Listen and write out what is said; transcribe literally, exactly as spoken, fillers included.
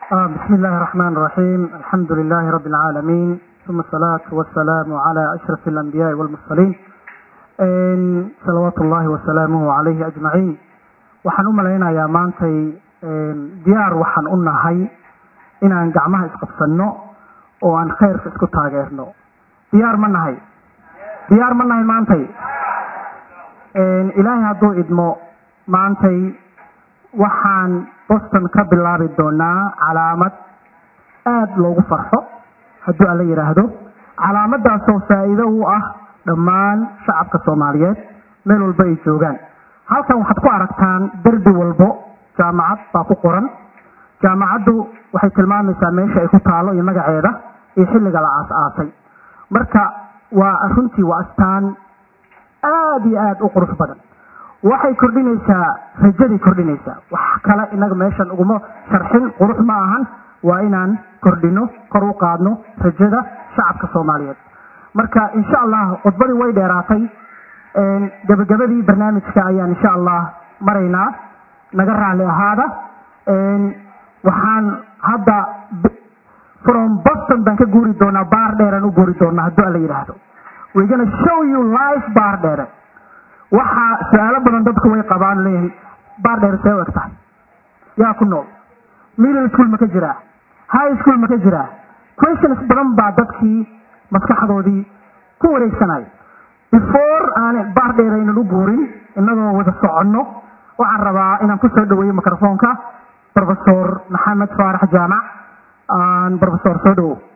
آه بسم الله الرحمن الرحيم. الحمد لله رب العالمين، ثم الصلاة والسلام على أشرف الأنبياء والمرسلين صلوات الله وسلامه عليه أجمعين. waxaan u malaynayaa maantay diyaar waxaan u nahay inaan gacmaha isqabsanno oo aan khayrka isku taageerno. diyaar ma nahay diyaar ma nahay maantay ilaahay hadduu idmo maantay waxaan Boston ka bilaabi doonaa calaamad aad loogu farxo haddii alla yiraahdo. calaamadaasoo faa'iido u ah dhammaan shacabka Soomaaliyeed meel walba ay joogaan. halkan waxaad ku aragtaan darbi walbo jaamacad baa ku qoran. jaamacaddu waxay tilmaamaysaa meesha ay ku taalo iyo magaceeda iyo xilliga la aas-aasay. marka waa runtii waa astaan aad iyo aad u qurux badan. waxay kordhinaysaa rajadii kordhinaysaa. wax kale inaga meeshan uguma sharxin, qurux ma ahan, waa inaan kordhino, kor u qaadno rajada shacabka Soomaaliyeed. marka insha Allah khudbadii way dheeraatay. gabagabadii barnaamijka ayaan insha Allah maraynaa, naga raali ahaada. waxaan hadda from Boston baan ka guuri doonaa baar dheeraan u guuri doonaa haddii alla yiraahdo. we're going to show you live baar dheere. waxa su'aalo badan dadku way qabaan leeyahay baar dheere see u eg tahay, yaa ku nool, middle school ma ka jiraa, high school ma ka jiraa. questions badan baa dadkii maskaxdoodii ku wareegsanaya. before aan baar dheere inaan u guurin innagoo wada soconno, waxaan rabaa inaan ku soo dhaweeyo mikrofoonka Professor Maxamed Faarax Jaamac. aan Professor soo dhawow.